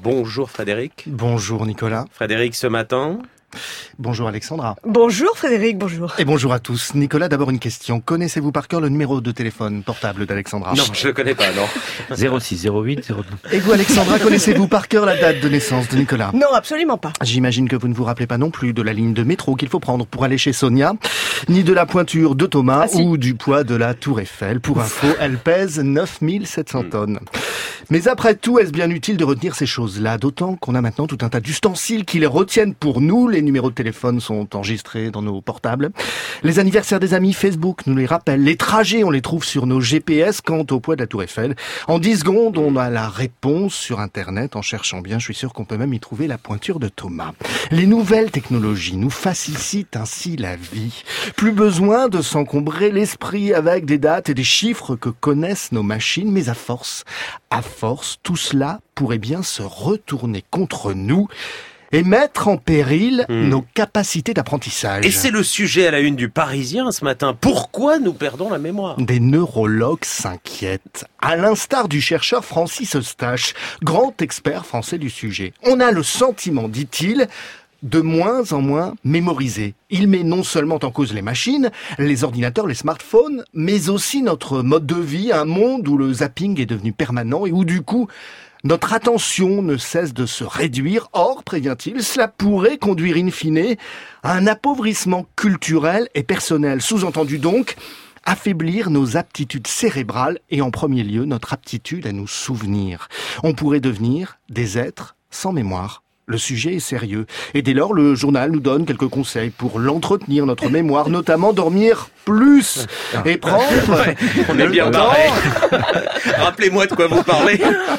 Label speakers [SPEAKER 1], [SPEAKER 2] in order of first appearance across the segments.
[SPEAKER 1] Bonjour Frédéric.
[SPEAKER 2] Bonjour Nicolas.
[SPEAKER 1] Frédéric, ce matin...
[SPEAKER 2] Bonjour Alexandra.
[SPEAKER 3] Bonjour Frédéric, bonjour.
[SPEAKER 2] Et bonjour à tous. Nicolas, d'abord une question. Connaissez-vous par cœur le numéro de téléphone portable d'Alexandra ?
[SPEAKER 1] Non, je le connais pas, non.
[SPEAKER 4] 06 08 02.
[SPEAKER 2] Et vous Alexandra, connaissez-vous par cœur la date de naissance de Nicolas ?
[SPEAKER 3] Non, absolument pas.
[SPEAKER 2] J'imagine que vous ne vous rappelez pas non plus de la ligne de métro qu'il faut prendre pour aller chez Sonia, ni de la pointure de Thomas ou du poids de la Tour Eiffel. Pour info, elle pèse 9700 tonnes. Mais après tout, est-ce bien utile de retenir ces choses-là ? D'autant qu'on a maintenant tout un tas d'ustensiles qui les retiennent pour nous. Les numéros de téléphone sont enregistrés dans nos portables. Les anniversaires des amis, Facebook nous les rappelle. Les trajets, on les trouve sur nos GPS. Quant au poids de la Tour Eiffel, en 10 secondes, on a la réponse sur Internet. En cherchant bien, je suis sûr qu'on peut même y trouver la pointure de Thomas. Les nouvelles technologies nous facilitent ainsi la vie. Plus besoin de s'encombrer l'esprit avec des dates et des chiffres que connaissent nos machines, mais à force, tout cela pourrait bien se retourner contre nous et mettre en péril nos capacités d'apprentissage.
[SPEAKER 1] Et c'est le sujet à la une du Parisien ce matin. Pourquoi nous perdons la mémoire ?
[SPEAKER 2] Des neurologues s'inquiètent, à l'instar du chercheur Francis Eustache, grand expert français du sujet. On a le sentiment, dit-il, de moins en moins mémorisé. Il met non seulement en cause les machines, les ordinateurs, les smartphones, mais aussi notre mode de vie, un monde où le zapping est devenu permanent et où du coup, notre attention ne cesse de se réduire. Or, prévient-il, cela pourrait conduire in fine à un appauvrissement culturel et personnel. Sous-entendu donc, affaiblir nos aptitudes cérébrales et en premier lieu notre aptitude à nous souvenir. On pourrait devenir des êtres sans mémoire. Le sujet est sérieux. Et dès lors, le journal nous donne quelques conseils pour l'entretenir, notre mémoire, notamment dormir plus et prendre
[SPEAKER 1] on est bien barré. Rappelez-moi de quoi vous parlez.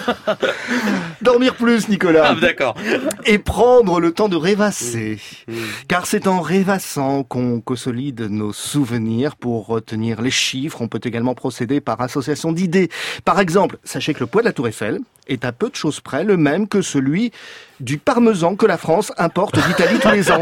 [SPEAKER 2] Dormir plus, Nicolas.
[SPEAKER 1] Ah, d'accord.
[SPEAKER 2] Et prendre le temps de rêvasser. Car c'est en rêvassant qu'on consolide nos souvenirs. Pour retenir les chiffres, on peut également procéder par association d'idées. Par exemple, sachez que le poids de la Tour Eiffel est à peu de choses près le même que celui du parmesan que la France importe d'Italie tous les ans.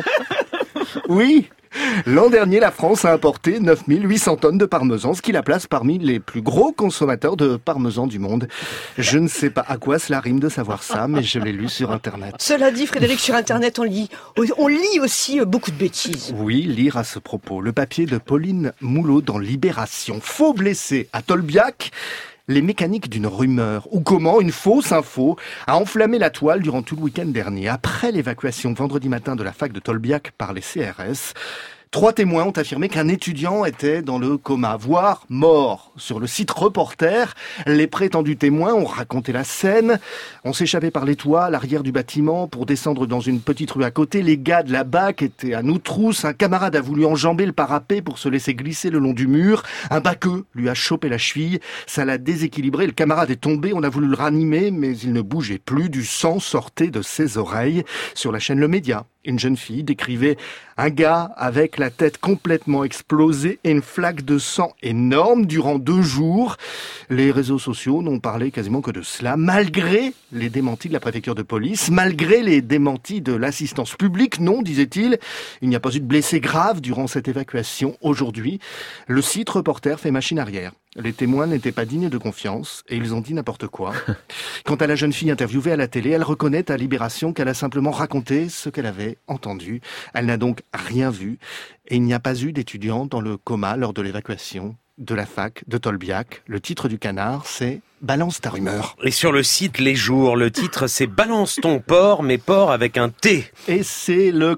[SPEAKER 2] Oui, l'an dernier, la France a importé 9800 tonnes de parmesan, ce qui la place parmi les plus gros consommateurs de parmesan du monde. Je ne sais pas à quoi cela rime de savoir ça, mais je l'ai lu sur Internet.
[SPEAKER 3] Cela dit, Frédéric, sur Internet, on lit aussi beaucoup de bêtises.
[SPEAKER 2] Oui, lire à ce propos le papier de Pauline Moulot dans Libération. Faux blessé à Tolbiac. Les mécaniques d'une rumeur, ou comment une fausse info a enflammé la toile durant tout le week-end dernier. Après l'évacuation vendredi matin de la fac de Tolbiac par les CRS, 3 témoins ont affirmé qu'un étudiant était dans le coma, voire mort. Sur le site Reporter, les prétendus témoins ont raconté la scène. On s'échappait par les toits, à l'arrière du bâtiment, pour descendre dans une petite rue à côté. Les gars de la BAC étaient à nous trousses. Un camarade a voulu enjamber le parapet pour se laisser glisser le long du mur. Un baqueux lui a chopé la cheville. Ça l'a déséquilibré. Le camarade est tombé. On a voulu le ranimer, mais il ne bougeait plus. Du sang sortait de ses oreilles. Sur la chaîne Le Média, une jeune fille décrivait un gars avec la tête complètement explosée et une flaque de sang énorme durant 2 jours. Les réseaux sociaux n'ont parlé quasiment que de cela, malgré les démentis de la préfecture de police, malgré les démentis de l'assistance publique. Non, disait-il, il n'y a pas eu de blessés graves durant cette évacuation. Aujourd'hui, le site Reporter fait machine arrière. Les témoins n'étaient pas dignes de confiance et ils ont dit n'importe quoi. Quant à la jeune fille interviewée à la télé, elle reconnaît à Libération qu'elle a simplement raconté ce qu'elle avait entendu. Elle n'a donc rien vu et il n'y a pas eu d'étudiant dans le coma lors de l'évacuation de la fac de Tolbiac. Le titre du Canard, c'est « Balance ta rumeur ».
[SPEAKER 1] Et sur le site Les Jours, le titre c'est « Balance ton porc, mais porc avec un T ».
[SPEAKER 2] Et c'est le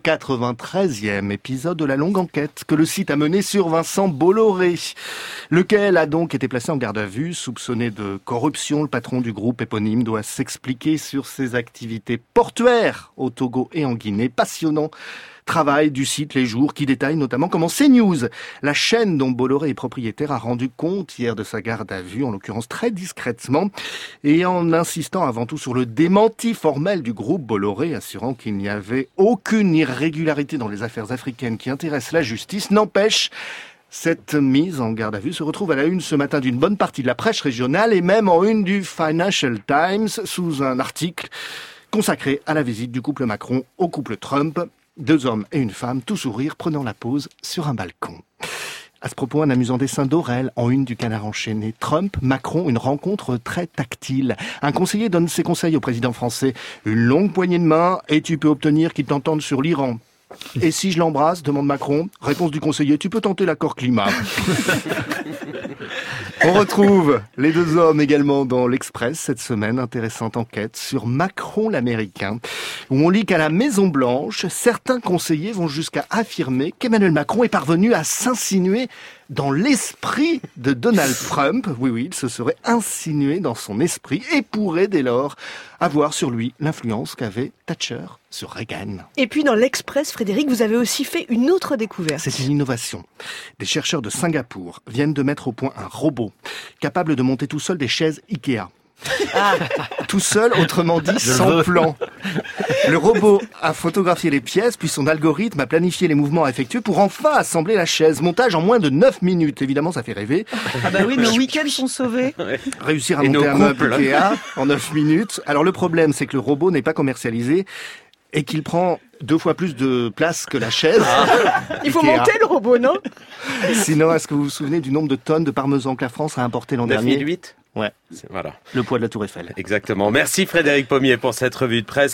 [SPEAKER 2] 93e épisode de la longue enquête que le site a mené sur Vincent Bolloré, lequel a donc été placé en garde à vue, soupçonné de corruption. Le patron du groupe éponyme doit s'expliquer sur ses activités portuaires au Togo et en Guinée. Passionnant travail du site Les Jours qui détaille notamment comment CNews, la chaîne dont Bolloré est propriétaire, a rendu compte hier de sa garde à vue, en l'occurrence très discrètement, et en insistant avant tout sur le démenti formel du groupe Bolloré, assurant qu'il n'y avait aucune irrégularité dans les affaires africaines qui intéressent la justice. N'empêche, cette mise en garde à vue se retrouve à la une ce matin d'une bonne partie de la presse régionale et même en une du Financial Times sous un article consacré à la visite du couple Macron au couple Trump. 2 hommes et une femme, tout sourire, prenant la pause sur un balcon. À ce propos, un amusant dessin d'Aurel en une du Canard enchaîné. Trump, Macron, une rencontre très tactile. Un conseiller donne ses conseils au président français. Une longue poignée de main et tu peux obtenir qu'il t'entende sur l'Iran. Et si je l'embrasse, demande Macron. Réponse du conseiller, tu peux tenter l'accord climat. On retrouve les deux hommes également dans l'Express cette semaine. Intéressante enquête sur Macron l'Américain, où on lit qu'à la Maison-Blanche, certains conseillers vont jusqu'à affirmer qu'Emmanuel Macron est parvenu à s'insinuer dans l'esprit de Donald Trump. Oui, il se serait insinué dans son esprit et pourrait dès lors avoir sur lui l'influence qu'avait Thatcher sur Reagan.
[SPEAKER 3] Et puis dans l'Express, Frédéric, vous avez aussi fait une autre découverte.
[SPEAKER 2] C'est une innovation. Des chercheurs de Singapour viennent de mettre au point un robot capable de monter tout seul des chaises Ikea. Tout seul, autrement dit, sans plan. Le robot a photographié les pièces, puis son algorithme a planifié les mouvements à effectuer pour enfin assembler la chaise. Montage en moins de 9 minutes. Évidemment, ça fait rêver.
[SPEAKER 5] Ah bah oui, nos week-ends sont sauvés.
[SPEAKER 2] Réussir à monter un meuble Ikea en 9 minutes. Alors le problème, c'est que le robot n'est pas commercialisé et qu'il prend 2 fois plus de place que la chaise.
[SPEAKER 3] Il faut
[SPEAKER 2] Ikea.
[SPEAKER 3] monter le robot, non?
[SPEAKER 2] Sinon, est-ce que vous vous souvenez du nombre de tonnes de parmesan que la France a importé l'an dernier?
[SPEAKER 1] 9008
[SPEAKER 2] Ouais,
[SPEAKER 1] Voilà.
[SPEAKER 2] le poids de la Tour Eiffel.
[SPEAKER 1] Exactement. Merci Frédéric Pommier pour cette revue de presse.